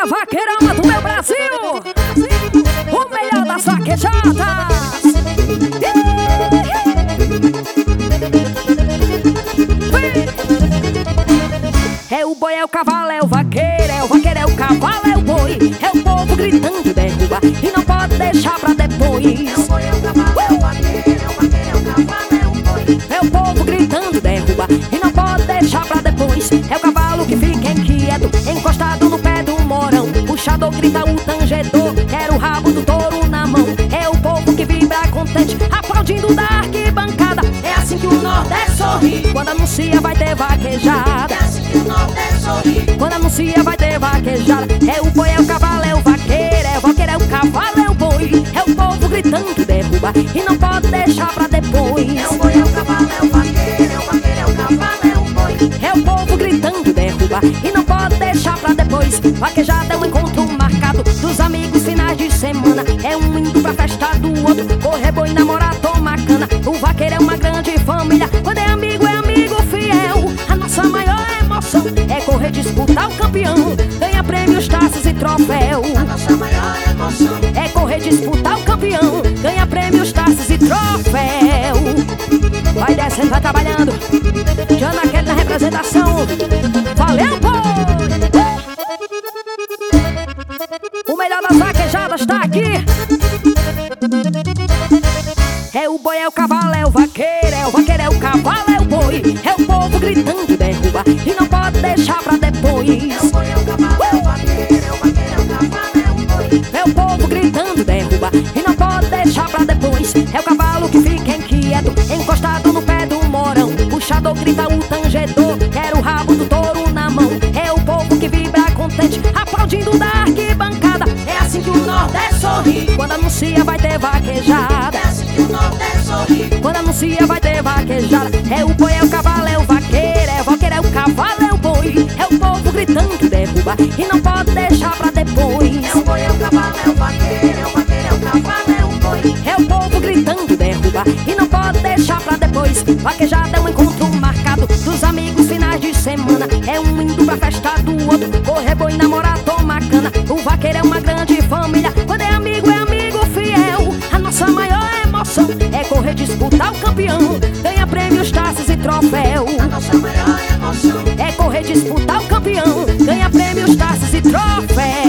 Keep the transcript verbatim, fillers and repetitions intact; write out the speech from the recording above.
vaqueirama do meu Brasil, o melhor das vaquejadas. É o boi, é o cavalo, é o vaqueiro, é o vaqueiro, é o cavalo, é o boi. É o povo gritando derruba e não pode deixar pra depois. É o boi, é o cavalo, é o vaqueiro, é o vaqueiro, é o cavalo, é o boi. É o povo gritando derruba e não pode deixar pra depois. É o cavalo que fica inquieto, encostado no pé do morão. Puxador grita o tangedor, quer o rabo do touro na mão. É o povo que vibra contente, aplaudindo da arquibancada. É assim que o Nordeste sorri quando anuncia vai ter vaquejada. É assim que o Nordeste sorri quando anuncia vai ter vaquejada. É o boi, é o cavalo, é o vaqueiro, é o vaqueiro, é o cavalo, é o boi. É o povo gritando derruba e não pode deixar pra depois. É o boi, é o cavalo, é o vaqueiro, é o vaqueiro, é o cavalo, é o boi. É o povo gritando derruba e não pode deixar pra depois. Vaquejada é um encontro marcado dos amigos finais de semana. É um indo pra festa do outro, correr boi, namorar, tomar cana. O vaqueiro é uma grande família, quando é amigo é amigo fiel. A nossa maior emoção é correr, disputar o campeão, ganhar prêmios, taças e troféu. A nossa maior emoção é correr, disputar o campeão, ganhar prêmios, taças e troféu. Vai descendo, vai trabalhando, Jana Kelly na representação. Valeu, pô! O melhor das vaquejadas tá aqui. É o boi, é o cavalo, é o vaqueiro, é o vaqueiro, é o cavalo, é o boi. É o povo gritando derruba e não pode deixar pra depois. É o boi, é o cavalo, é o vaqueiro, é o vaqueiro, é o cavalo, é o boi. É o povo gritando derruba e não pode deixar pra depois. É o cavalo que fica inquieto, encostado no pé do morão. Puxador grita o tangedor, quer o rabo do touro na mão. É o povo que vibra contente, aplaudindo da arquibancada. É assim que o Nordeste sorri quando anuncia vai ter vaquejada. É assim que o Nordeste sorri quando anuncia vai ter vaquejada. É o boi, é o cavalo, é o vaqueiro, é o vaqueiro, é o cavalo, é o boi. É o povo gritando derruba e não pode deixar pra depois. É o boi, é o cavalo, é o vaqueiro, é o vaqueiro, é o cavalo, é o boi. É o povo gritando derruba e não pode deixar pra depois. Vaquejada é um encontro marcado dos amigos finais de semana. É um indo pra festa do outro, correr boi, namorar, tomar cana. O vaqueiro é uma grande família, quando é amigo é amigo fiel. A nossa maior emoção é correr, disputar o campeão, ganhar prêmios, taças e troféu. A nossa maior emoção é correr, disputar o campeão, ganhar prêmios, taças e troféu.